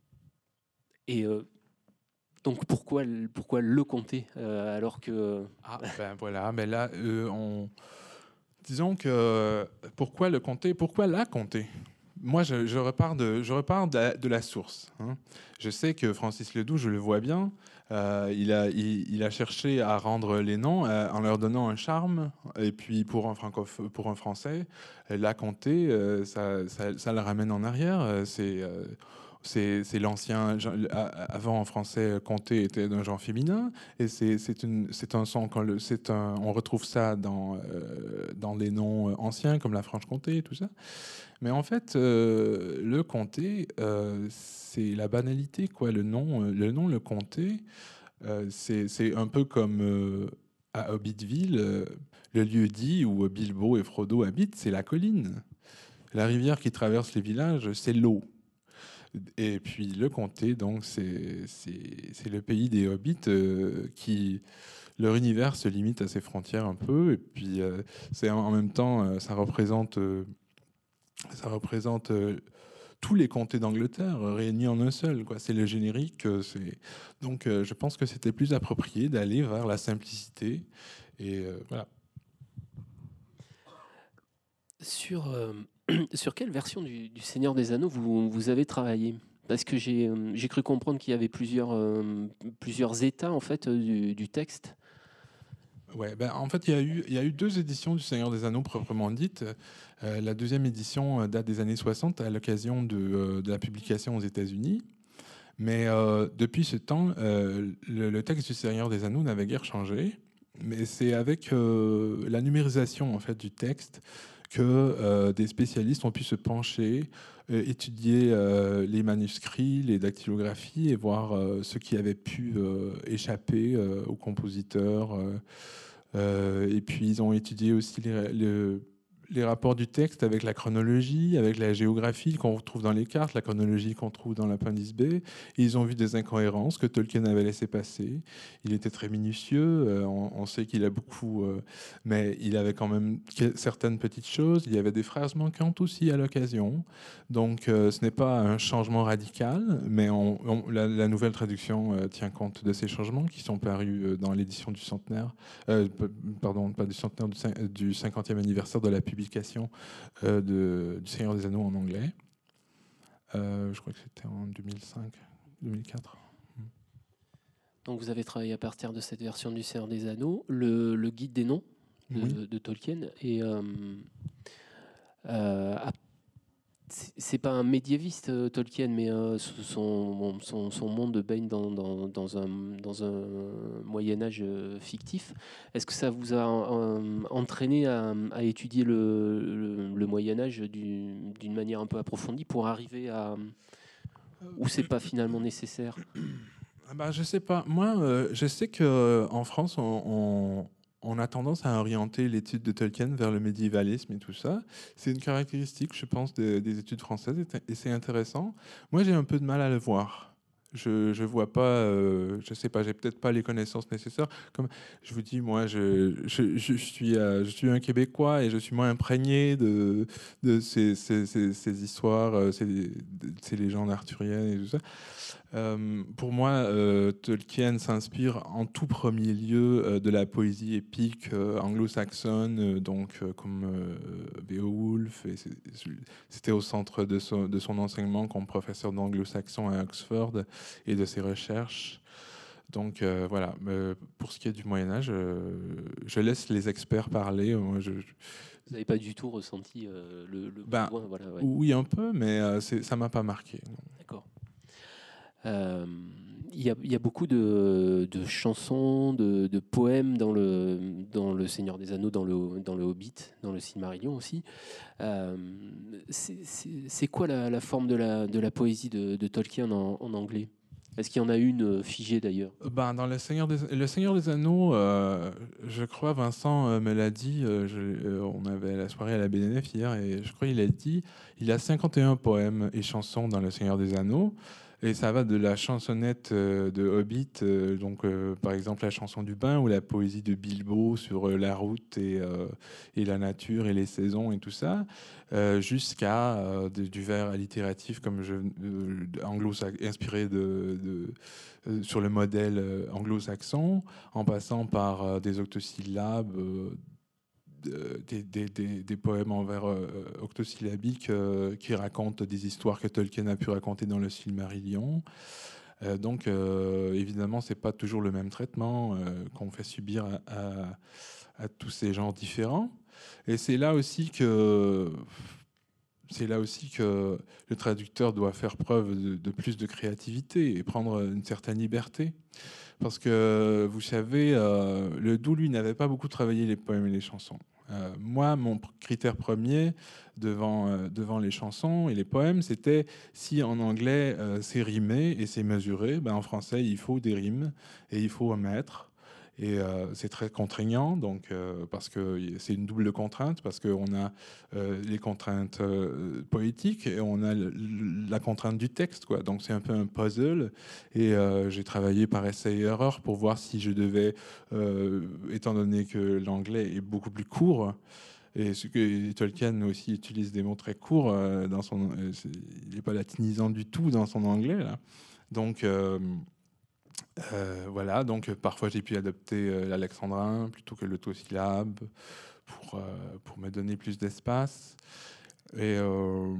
et euh, donc pourquoi le- pourquoi le comté euh, alors que Ah, ben voilà, mais là, euh, on... disons que pourquoi le comté, pourquoi la comté? Moi, je, je repars de, je repars de la, de la source, hein. Je sais que Francis Ledoux, je le vois bien, euh, il, a, il, il a cherché à rendre les noms euh, en leur donnant un charme. Et puis pour un, francoph- pour un Français, euh, la comté, euh, ça, ça, ça le ramène en arrière. euh, C'est euh, c'est c'est l'ancien. gen- a- Avant en français, comté était d'un genre féminin. Et c'est c'est une- c'est un son. Quand le, c'est un, on retrouve ça dans, euh, dans les noms anciens comme la Franche-Comté et tout ça. Mais en fait, euh, le comté, euh, c'est la banalité, quoi. Le nom, euh, le nom, le comté, euh, c'est c'est un peu comme euh, à Hobbitville, euh, le lieu dit où Bilbo et Frodo habitent, c'est la colline. La rivière qui traverse les villages, c'est l'eau. Et puis le comté, donc, c'est c'est- c'est le pays des hobbits euh, qui, leur univers se limite à ses frontières un peu. Et puis, euh, c'est en en même temps, euh, ça représente, euh, ça représente euh, tous les comtés d'Angleterre euh, réunis en un seul, quoi. C'est le générique. euh, c'est... Donc, euh, je pense que c'était plus approprié d'aller vers la simplicité. Et euh, voilà. sur euh, sur quelle version du, du Seigneur des Anneaux vous, vous avez travaillé? Parce que j'ai euh, j'ai cru comprendre qu'il y avait plusieurs, euh, plusieurs états en fait euh, du, du texte. Ouais, ben, en fait, il y a eu, il y a eu deux éditions du Seigneur des Anneaux proprement dites. Euh, la deuxième édition euh, date des années soixante à l'occasion de, euh, de la publication aux États-Unis. Mais euh, depuis ce temps, euh, le, le texte du Seigneur des Anneaux n'avait guère changé. Mais c'est avec euh, la numérisation en fait du texte que euh, des spécialistes ont pu se pencher, euh, étudier euh, les manuscrits, les dactylographies et voir euh, ce qui avait pu euh, échapper euh, aux compositeurs. Euh, euh, et puis ils ont étudié aussi les, le- les rapports du texte avec la chronologie, avec la géographie qu'on retrouve dans les cartes, la chronologie qu'on trouve dans l'appendice B. Et ils ont vu des incohérences que Tolkien avait laissé passer. Il était très minutieux, euh, on, on sait qu'il a beaucoup, euh, mais il avait quand même que- certaines petites choses. Il y avait des phrases manquantes aussi à l'occasion. Donc euh, ce n'est pas un changement radical, mais on- on- la, la nouvelle traduction euh, tient compte de ces changements qui sont parus euh, dans l'édition du centenaire, euh, p- pardon, pas du centenaire, du, cin- du cinquantième anniversaire de la publication euh, de, du Seigneur des Anneaux en anglais. Euh, je crois que c'était en deux mille cinq, deux mille quatre. Donc vous avez travaillé à partir de cette version du Seigneur des Anneaux, le, le guide des noms de, Oui. de Tolkien. Et euh, euh, à- c'est c'est pas un médiéviste euh, Tolkien, mais euh, son, son, son monde baigne dans, dans, dans un, dans un Moyen Âge euh, fictif. Est-ce que ça vous a euh, entraîné à, à étudier le, le, le Moyen Âge du- d'une manière un peu approfondie pour arriver à où c'est pas finalement nécessaire? Ah bah, je sais pas. Moi, euh, je sais que euh, en France, on, on- on a tendance à orienter l'étude de Tolkien vers le médiévalisme et tout ça. C'est une caractéristique, je pense, des, des études françaises et et c'est intéressant. Moi, j'ai un peu de mal à le voir. Je, je vois pas, euh, je sais pas, j'ai peut-être pas les connaissances nécessaires. Comme je vous dis, moi, je, je, je suis, euh, je suis un Québécois et je suis moins imprégné de, de ces, ces, ces- ces histoires, euh, ces, de- ces légendes arthuriennes et tout ça. Euh, pour moi, euh, Tolkien s'inspire en tout premier lieu euh, de la poésie épique euh, anglo-saxonne, euh, donc euh, comme euh, Beowulf. Et c'est- c'était au centre de son, de son enseignement comme professeur d'anglo-saxon à Oxford et de ses recherches. Donc euh, voilà, Euh, pour ce qui est du Moyen Âge, euh, je laisse les experts parler. Moi, je, je- Vous n'avez pas du tout ressenti euh, le, le ben, besoin, voilà, ouais. oui, un peu, mais euh, c'est- ça m'a pas marqué. D'accord. Euh, Il y, a, il y a beaucoup de, de chansons, de, de poèmes dans le, dans le Seigneur des Anneaux, dans le, dans le Hobbit, dans le Silmarillion aussi. Euh, c'est c'est- c'est quoi la, la forme de la, de la poésie de, de Tolkien en, en anglais? Est-ce qu'il y en a une euh, figée d'ailleurs? Ben, dans le Seigneur des, le Seigneur des Anneaux, euh, je crois Vincent euh, me l'a dit, euh, je- euh, on avait la soirée à la B N F hier, et je crois qu'il a dit, il a cinquante et un poèmes et chansons dans le Seigneur des Anneaux, et ça va de la chansonnette euh, de Hobbit, euh, donc euh, par exemple la chanson du bain, ou la poésie de Bilbo sur euh, la route et, euh, et la nature et les saisons et tout ça, euh, jusqu'à euh, de- du vers allitératif comme je, euh, anglo inspiré de, de euh, sur le modèle euh, anglo-saxon, en passant par euh, des octosyllabes, euh, de- des, des- des- des poèmes en vers euh, octosyllabiques euh, qui racontent des histoires que Tolkien a pu raconter dans le Silmarillion. Euh, donc, euh, évidemment, c'est pas toujours le même traitement euh, qu'on fait subir à, à- à tous ces genres différents. Et c'est là aussi que c'est là aussi que le traducteur doit faire preuve de, de plus de créativité et prendre une certaine liberté. Parce que, vous savez, euh, le Doux, lui, n'avait pas beaucoup travaillé les poèmes et les chansons. Euh, moi, mon pr- critère premier devant, euh, devant les chansons et les poèmes, c'était si en anglais euh, c'est rimé et c'est mesuré, ben, en français, il faut des rimes et il faut un mètre. Et euh, c'est très contraignant, donc, euh, parce que c'est une double contrainte, parce qu'on a euh, les contraintes euh, poétiques et on a le- le- la contrainte du texte, quoi. Donc c'est un peu un puzzle. Et euh, j'ai travaillé par essai et erreur pour voir si je devais, euh, étant donné que l'anglais est beaucoup plus court, et ce que Tolkien aussi utilise des mots très courts euh, dans son, euh, c'est- il n'est pas latinisant du tout dans son anglais là. Donc euh, euh, voilà, donc euh, parfois j'ai pu adopter euh, l'alexandrin plutôt que l'autosyllabe pour, euh, pour me donner plus d'espace. Et euh,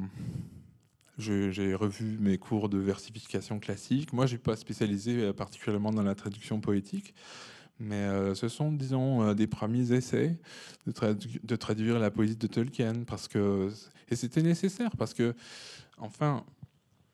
je- j'ai revu mes cours de versification classique. Moi, je suis pas spécialisé euh, particulièrement dans la traduction poétique, mais euh, ce sont, disons, euh, des premiers essais de, tradu- de traduire la poésie de Tolkien, parce que et c'était nécessaire, parce que, enfin,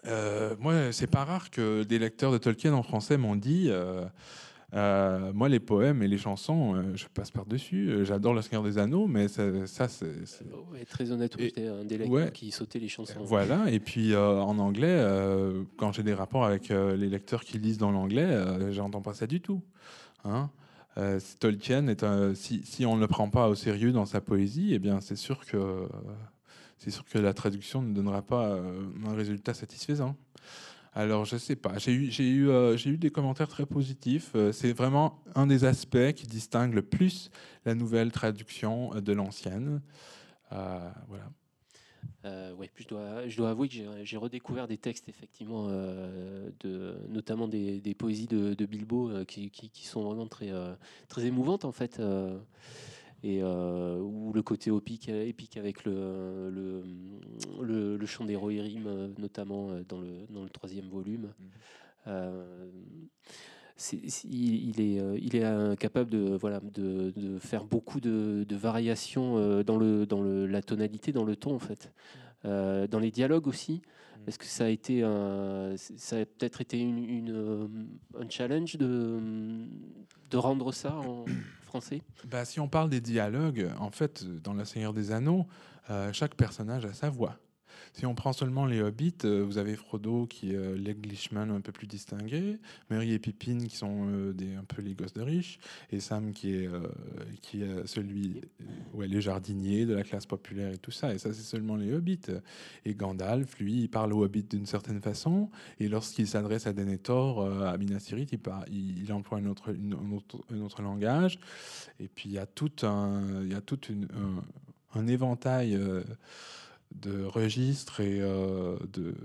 Euh, moi, c'est pas rare que des lecteurs de Tolkien en français m'ont dit euh, euh, moi, les poèmes et les chansons, euh, je passe par-dessus. Euh, J'adore Le Seigneur des Anneaux, mais ça, ça c'est. c'est- Euh, ouais, très honnête, oui, Et, j'étais un des lecteurs ouais, qui sautait les chansons. voilà. Et puis euh, en anglais, euh, quand j'ai des rapports avec euh, les lecteurs qui lisent dans l'anglais, euh, j'entends pas ça du tout. Hein. Euh, si Tolkien est un, si, si on ne le prend pas au sérieux dans sa poésie, eh bien, c'est sûr que euh, c'est sûr que la traduction ne donnera pas euh, un résultat satisfaisant. Alors, je sais pas. J'ai eu, j'ai eu, euh, j'ai eu des commentaires très positifs. Euh, c'est vraiment un des aspects qui distingue le plus la nouvelle traduction euh, de l'ancienne. Euh, voilà. Euh, ouais, puis je dois, je dois avouer que j'ai j'ai redécouvert des textes, effectivement, euh, de, notamment des, des poésies de, de Bilbo euh, qui, qui, qui sont vraiment très, euh, très émouvantes, en fait. Euh, et euh, où le côté épique, épique avec le, le, le, le chant des Rohirrim, euh, notamment euh, dans le, dans le troisième volume. Euh, c'est- c'est- il, il est, euh, il est euh, capable de, voilà, de, de faire beaucoup de, de variations euh, dans, le, dans le, la tonalité, dans le ton, en fait. Euh, dans les dialogues aussi. Est-ce que ça a été un, ça a peut-être été une, une, euh, un challenge de, de rendre ça en français? Bah, si on parle des dialogues, en fait, dans Le Seigneur des Anneaux, euh, chaque personnage a sa voix. Si on prend seulement les hobbits, euh, vous avez Frodo qui est euh, l'Englishman un peu plus distingué, Merry et Pippin qui sont euh, des, un peu les gosses de riches, et Sam qui est, euh, qui est celui, euh, ouais, les jardiniers de la classe populaire et tout ça. Et ça, c'est seulement les hobbits. Et Gandalf, lui, il parle aux hobbits d'une certaine façon, et lorsqu'il s'adresse à Denethor, euh, à Minas Tirith, il, par- il, il emploie un autre, une- un autre, un autre langage. Et puis il y a tout un, il y a tout une, un, un éventail euh, de registres et euh, de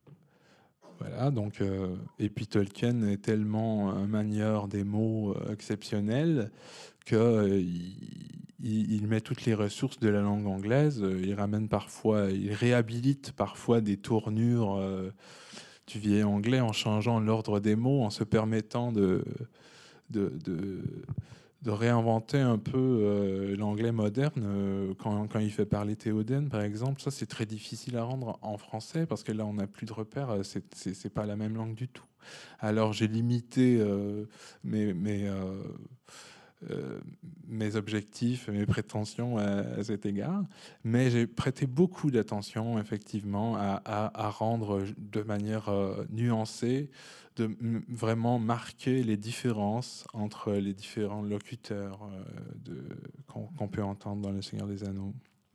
voilà donc euh, et puis Tolkien est tellement un manieur des mots euh, exceptionnel que euh, il, il- il met toutes les ressources de la langue anglaise. Il ramène parfois, il réhabilite parfois des tournures euh, du vieil anglais en changeant l'ordre des mots, en se permettant de de, de, de réinventer un peu euh, l'anglais moderne euh, quand, quand il fait parler Théoden, par exemple. Ça, c'est très difficile à rendre en français parce que là, on n'a plus de repères. euh, C'est, c'est, c'est pas la même langue du tout. Alors, j'ai limité euh, mes, mes, euh, euh, mes objectifs, mes prétentions à, à cet égard, mais j'ai prêté beaucoup d'attention, effectivement, à, à- à rendre de manière euh, nuancée, de m- vraiment marquer les différences entre les différents locuteurs euh, de, qu'on, qu'on peut entendre dans Le Seigneur des Anneaux.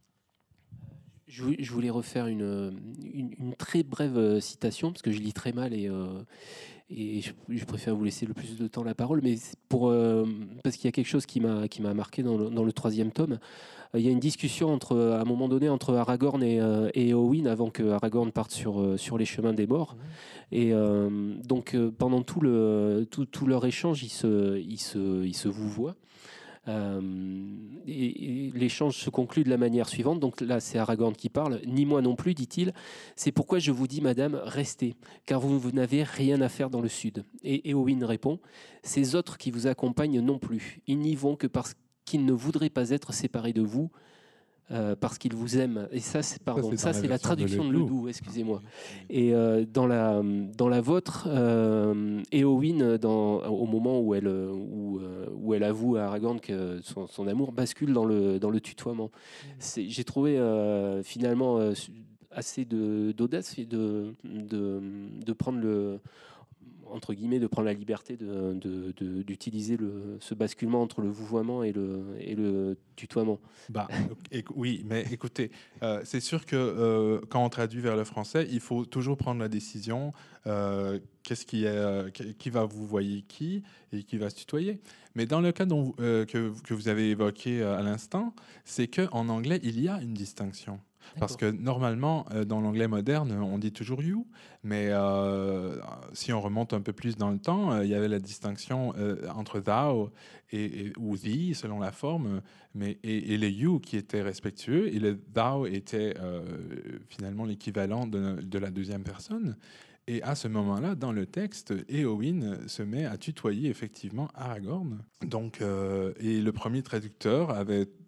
Je vou- je voulais refaire une, une, une très brève euh, citation, parce que je lis très mal et, euh, et je, je préfère vous laisser le plus de temps la parole, mais c'est pour, euh, parce qu'il y a quelque chose qui m'a qui m'a marqué dans le, dans le troisième tome. Euh, Il y a une discussion entre, à un moment donné entre Aragorn et, euh, et Éowyn avant que Aragorn parte sur, euh, sur les chemins des morts. Et euh, donc euh, pendant tout, le, tout, tout leur échange, ils se, ils se, ils se vouvoient. Euh, et, et l'échange se conclut de la manière suivante. Donc là, c'est Aragorn qui parle. Ni moi non plus, dit-il. C'est pourquoi je vous dis, madame, restez, car vous, vous n'avez rien à faire dans le sud. Et Éowyn répond, ces autres qui vous accompagnent non plus. Ils n'y vont que parce qu'ils ne voudraient pas être séparés de vous. Euh, parce qu'ils vous aiment. Et ça, c'est Ça, pardon, c'est dans ça la c'est la version de traduction de Ledoux. Ledoux, excusez-moi. Oui, oui. Et euh, dans la dans la vôtre, euh, Éowyn, dans au moment où elle où, euh, où elle avoue à Aragorn que son, son amour bascule dans le dans le tutoiement. C'est- J'ai trouvé euh, finalement euh, assez de d'audace et de, de de prendre le entre guillemets, de prendre la liberté de, de- de- d'utiliser le, ce basculement entre le vouvoiement et le, et le tutoiement. Bah, éc- oui, mais écoutez, euh, c'est sûr que euh, quand on traduit vers le français, il faut toujours prendre la décision euh, qu'est-ce qui est, euh, qui qui va vous voyer qui et qui va se tutoyer. Mais dans le cas dont, euh, que, que vous avez évoqué euh, à l'instant, c'est que en anglais, il y a une distinction. Parce D'accord. que normalement, euh, dans l'anglais moderne, on dit toujours you, mais euh, si on remonte un peu plus dans le temps, euh, il y avait la distinction euh, entre thou et, et- ou thee, selon la forme, mais, et, et les you qui étaient respectueux, et le thou était euh, finalement l'équivalent de, de la deuxième personne. Et à ce moment-là, dans le texte, Éowyn se met à tutoyer effectivement Aragorn. Donc, euh, et le premier traducteur avait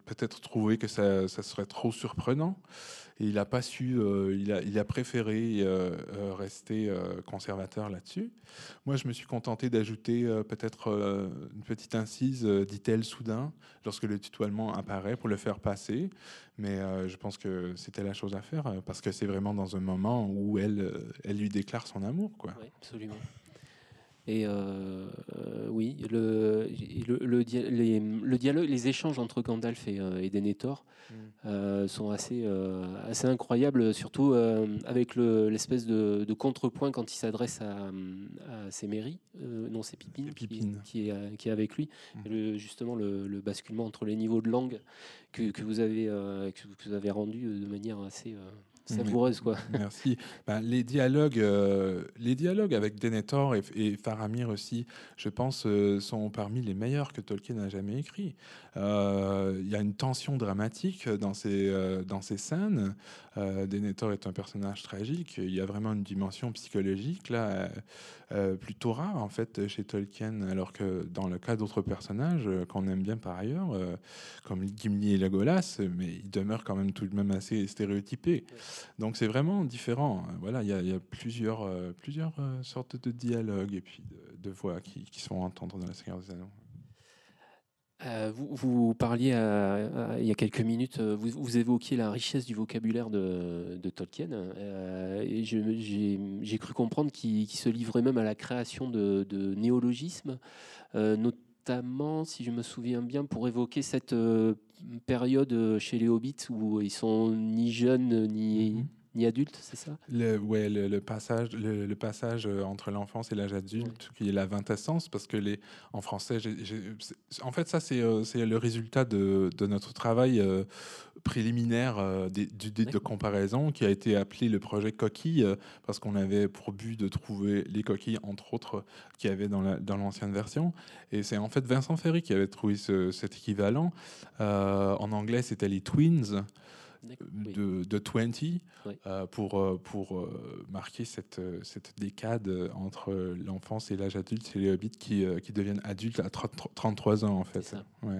peut-être trouvé que ça, ça serait trop surprenant. Et il n'a pas su, euh, il, a, il a préféré euh, euh, rester euh, conservateur là-dessus. Moi, je me suis contenté d'ajouter euh, peut-être euh, une petite incise, euh, dit-elle soudain, lorsque le tutoiement apparaît pour le faire passer. Mais euh, je pense que c'était la chose à faire euh, parce que c'est vraiment dans un moment où elle, euh, elle lui déclare son amour, quoi. Oui, absolument. Et euh, euh, oui, le, le, le, dia- les, le dialogue, les échanges entre Gandalf et, euh, et Denethor Mm. euh, sont assez, euh, assez incroyables, surtout euh, avec le- l'espèce de, de contrepoint quand il s'adresse à, à Sémérie, euh, non c'est Pippin, Et qui, Pipine. qui, est, euh, qui est avec lui. Mm. Et le- justement le, le basculement entre les niveaux de langue que, que vous, avez, euh, que, que vous avez rendu de manière assez euh, Mais- savoureuse, quoi. Merci. Ben, les dialogues, euh, les dialogues avec Denethor et, et Faramir aussi, je pense, euh, sont parmi les meilleurs que Tolkien a jamais écrits. Euh, Il y a une tension dramatique dans ces, euh, dans ces scènes. Euh, Denethor est un personnage tragique. Il y a vraiment une dimension psychologique là, euh, euh, plutôt rare en fait chez Tolkien, alors que dans le cas d'autres personnages euh, qu'on aime bien par ailleurs, euh, comme Gimli et Legolas, mais ils demeurent quand même tout de même assez stéréotypés. Donc c'est vraiment différent. Voilà, il y a, il y a plusieurs, euh, plusieurs euh, sortes de dialogues et puis de, de voix qui, qui sont à entendre dans La Seigneur des Anneaux. Euh, vous, vous parliez à- à- il y a quelques minutes, euh, vous, vous évoquiez la richesse du vocabulaire de, de Tolkien, euh, et je- j'ai j'ai cru comprendre qu'il qu'il se livrait même à la création de, de néologismes, euh, notamment, si je me souviens bien, pour évoquer cette euh, période euh, chez les Hobbits où ils sont ni jeunes ni, Mhm. ni adultes, c'est ça? Le, ouais, le, le passage, le, le passage euh, entre l'enfance et l'âge Ouais. adulte, qui est la vingtessence, parce que les, en français, j'ai- j'ai- c'est- en fait, ça c'est euh, c'est le résultat de, de notre travail euh, préliminaire euh, des- du- des- de D'accord. comparaison qui a été appelé le projet Coquille, euh, parce qu'on avait pour but de trouver les coquilles, entre autres, qu'il y avait dans la- dans l'ancienne version. Et c'est en fait Vincent Ferry qui avait trouvé ce- cet équivalent. Euh, en anglais, c'était les Twins D'accord. Oui. de, de vingt Oui. euh, pour, euh, pour euh, marquer cette, euh, cette décade euh, entre l'enfance et l'âge adulte. C'est les hobbits qui, euh, qui deviennent adultes à trente trente-trois ans, en C'est fait. ça. Ouais.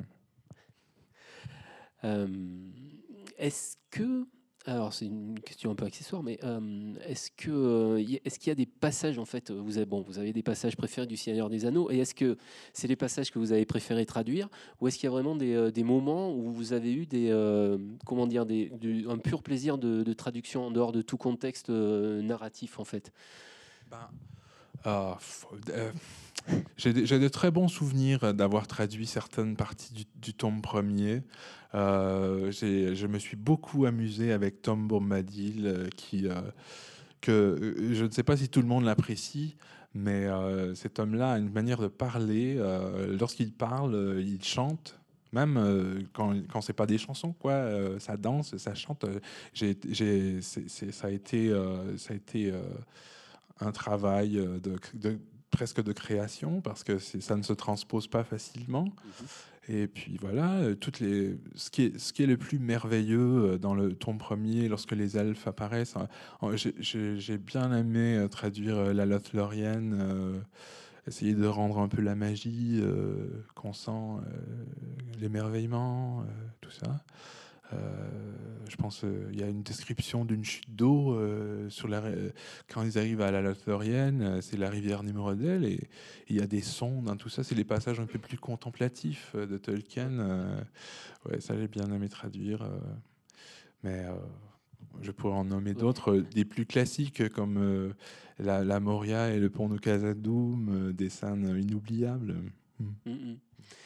Euh, est-ce que, alors c'est une question un peu accessoire, mais euh, est-ce que, euh, y- est-ce qu'il y a des passages en fait, vous avez, bon, vous avez des passages préférés du Seigneur des Anneaux, et est-ce que c'est les passages que vous avez préféré traduire, ou est-ce qu'il y a vraiment des, euh, des moments où vous avez eu des, euh, comment dire, des, du- un pur plaisir de, de traduction en dehors de tout contexte euh, narratif en fait? Ben, ah, f- euh, j'ai de, j'ai de très bons souvenirs d'avoir traduit certaines parties du, du tome premier. Euh, j'ai- je me suis beaucoup amusé avec Tom Bombadil, euh, qui, euh, que euh, je ne sais pas si tout le monde l'apprécie, mais euh, cet homme-là a une manière de parler. Euh, lorsqu'il parle, euh, il chante. Même euh, quand, quand c'est pas des chansons, quoi, euh, ça danse, ça chante. Euh, J'ai, j'ai, c'est- c'est- ça a été, euh, ça a été euh, un travail euh, de, de- presque de création parce que c'est- ça ne se transpose pas facilement. Mhm. Et puis voilà, euh, toutes les, ce, qui est, ce qui est le plus merveilleux euh, dans le tome premier, lorsque les elfes apparaissent, hein, en- j'ai j'ai- j'ai bien aimé euh, traduire euh, la Lothlorienne, euh, essayer de rendre un peu la magie euh, qu'on sent, euh, l'émerveillement, euh, tout ça. Euh, je pense qu'il y a une description d'une chute d'eau euh, sur la, quand ils arrivent à la Lothlorienne, euh, c'est la rivière Nimrodel, et et il y a des sons dans tout ça. C'est les passages un peu plus contemplatifs euh, de Tolkien. euh, ouais, ça j'ai bien aimé traduire, euh, mais euh, je pourrais en nommer Ouais. d'autres, euh, des plus classiques comme euh, la, la Moria et le pont de Khazad-dûm, euh, des scènes inoubliables. Mm. Mhm.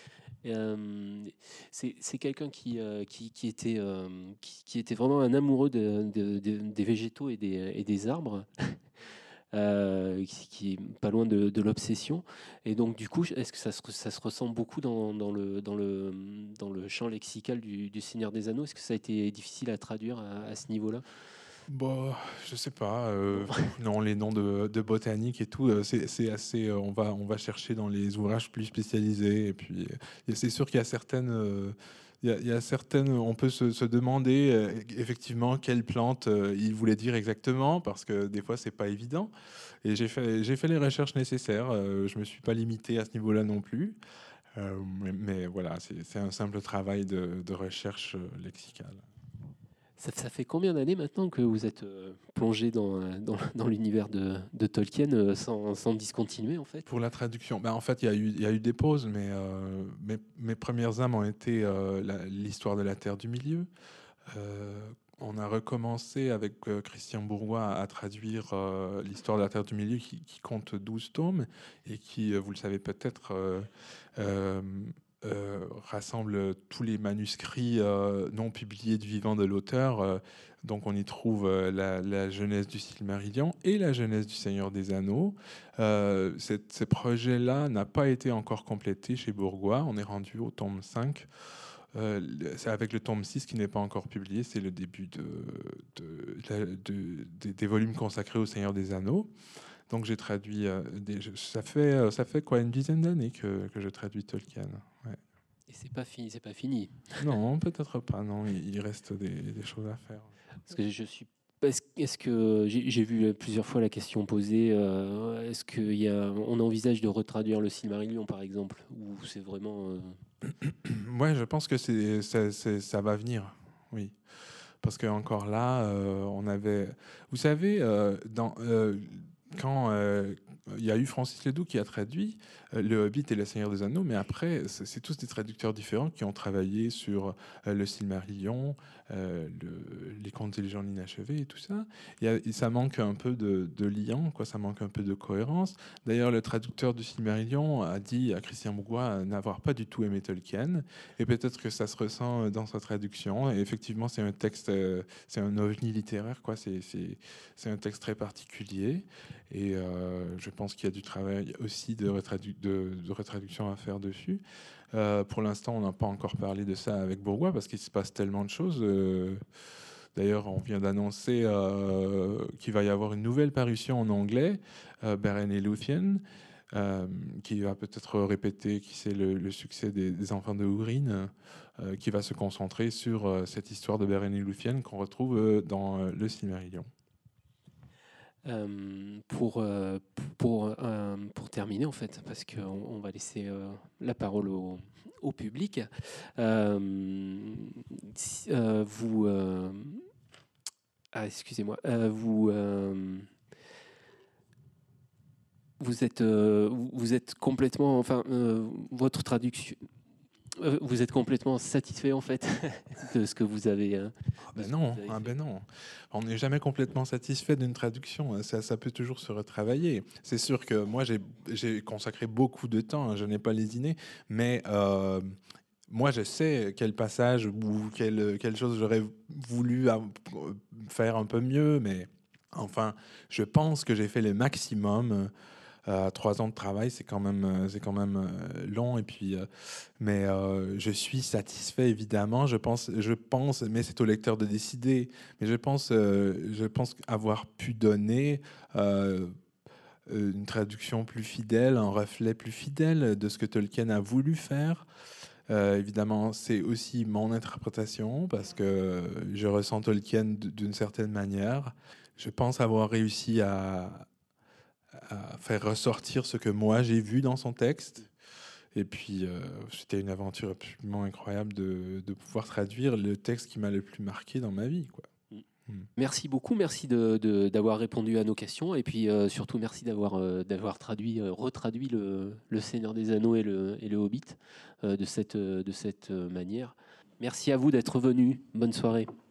Euh, c'est c'est quelqu'un qui, euh, qui, qui était, euh, qui, qui était vraiment un amoureux de- de- de- des végétaux et des, et des arbres, euh, qui, qui est pas loin de, de l'obsession. Et donc, du coup, est-ce que ça se, ça se ressent beaucoup dans, dans le, dans, le, dans le champ lexical du, du Seigneur des Anneaux? Est-ce que ça a été difficile à traduire à, à ce niveau-là? Bon, je sais pas. euh, non, les noms de, de botanique et tout, euh, c'est c'est assez. euh, on va on va chercher dans les ouvrages plus spécialisés. Et puis, euh, c'est sûr qu'il y a certaines. euh, il y a, il y a certaines. On peut se, se demander euh, effectivement quelle plante euh, il voulait dire exactement, parce que des fois c'est pas évident. Et j'ai fait j'ai fait les recherches nécessaires. Euh, je me suis pas limité à ce niveau-là non plus. Euh, mais, mais voilà, c'est c'est un simple travail de, de recherche euh, lexicale. Ça, ça fait combien d'années maintenant que vous êtes euh, plongé dans, euh, dans, dans l'univers de, de Tolkien euh, sans, sans discontinuer en fait? Pour la traduction, ben, en fait, il y a eu, il y a eu des pauses, mais euh, mes, mes premières âmes ont été euh, la- l'histoire de la Terre du Milieu. Euh, on a recommencé avec euh, Christian Bourgois à traduire euh, l'histoire de la Terre du Milieu qui, qui compte douze tomes et qui, euh, vous le savez peut-être, euh, euh, euh, rassemble tous les manuscrits euh, non publiés du vivant de l'auteur. Euh, donc on y trouve euh, la, la genèse du Silmarillion et la genèse du Seigneur des Anneaux. Euh, cette- ce projet-là n'a pas été encore complété chez Bourgois. On est rendu au tome cinq. Euh, c'est avec le tome six qui n'est pas encore publié, c'est le début de, de- de- de- de- des volumes consacrés au Seigneur des Anneaux. Donc j'ai traduit, euh, des- je- ça fait, euh, ça fait quoi, une dizaine d'années que, que je traduis Tolkien. Ouais. Et c'est pas fini, c'est pas fini. Non, peut-être pas, non, il, il reste des, des choses à faire. Parce que je suis. Est-ce est-ce que j'ai j'ai vu plusieurs fois la question posée euh, est-ce qu'il y a, on envisage de retraduire le Silmarillion par exemple, ou c'est vraiment euh, Ouais, je pense que c'est, c'est- c'est- ça va venir, oui. Parce que encore là, euh, on avait, vous savez, euh, dans, euh, quand euh, il y a eu Francis Ledoux qui a traduit euh, Le Hobbit et Le Seigneur des Anneaux, mais après, c'est c'est tous des traducteurs différents qui ont travaillé sur euh, le Silmarillion, euh, le- les Contes et légendes inachevées et tout ça. Il y a- et ça manque un peu de, de liant, quoi, ça manque un peu de cohérence. D'ailleurs, le traducteur du Silmarillion a dit à Christian Bourgois n'avoir pas du tout aimé Tolkien, et peut-être que ça se ressent dans sa traduction. Et effectivement, c'est un texte, euh, c'est un ovni littéraire, quoi. C'est c'est- c'est un texte très particulier. Et euh, je pense qu'il y a du travail aussi de, retradu- de, de retraduction à faire dessus. Euh, pour l'instant, on n'a pas encore parlé de ça avec Bourgois parce qu'il se passe tellement de choses. Euh, D'ailleurs, on vient d'annoncer euh, qu'il va y avoir une nouvelle parution en anglais, euh, Beren et Lúthien, euh, qui va peut-être répéter qui c'est le, le succès des, des enfants de Húrin, euh, qui va se concentrer sur euh, cette histoire de Beren et Lúthien qu'on retrouve euh, dans euh, le Silmarillion. euh, pour, euh, pour, euh, pour terminer en fait, parce qu'on on va laisser euh, la parole au, au public. Euh, si- euh, vous, euh, ah, excusez-moi, euh, vous, euh, vous êtes, euh, vous vous êtes complètement, enfin, euh, votre traduction. euh, Vous êtes complètement satisfait en fait de ce que vous avez, euh, Ah de ben ce que non, vous avez ah fait. ben non. On n'est jamais complètement satisfait d'une traduction, hein. Ça, ça peut toujours se retravailler. C'est sûr que moi, j'ai j'ai consacré beaucoup de temps, hein, je n'ai pas lésiné, mais euh, moi, je sais quel passage ou quelle, quelle chose j'aurais voulu av- faire un peu mieux, mais enfin, je pense que j'ai fait le maximum. Euh, trois ans de travail, c'est quand même, euh, c'est quand même euh, long. Et puis, euh, mais euh, je suis satisfait évidemment. Je pense, je pense, mais c'est au lecteur de décider. Mais je pense, euh, je pense avoir pu donner euh, une traduction plus fidèle, un reflet plus fidèle de ce que Tolkien a voulu faire. Euh, évidemment, c'est aussi mon interprétation parce que je ressens Tolkien d- d'une certaine manière. Je pense avoir réussi à, à faire ressortir ce que moi j'ai vu dans son texte. Et puis, euh, c'était une aventure absolument incroyable de, de pouvoir traduire le texte qui m'a le plus marqué dans ma vie, quoi. Mm. Merci beaucoup, merci de- de- d'avoir répondu à nos questions et puis euh, surtout merci d'avoir euh, d'avoir traduit, euh, retraduit le, le Seigneur des Anneaux et le, et le Hobbit euh, de cette, euh, de cette euh, manière. Merci à vous d'être venu. Bonne soirée.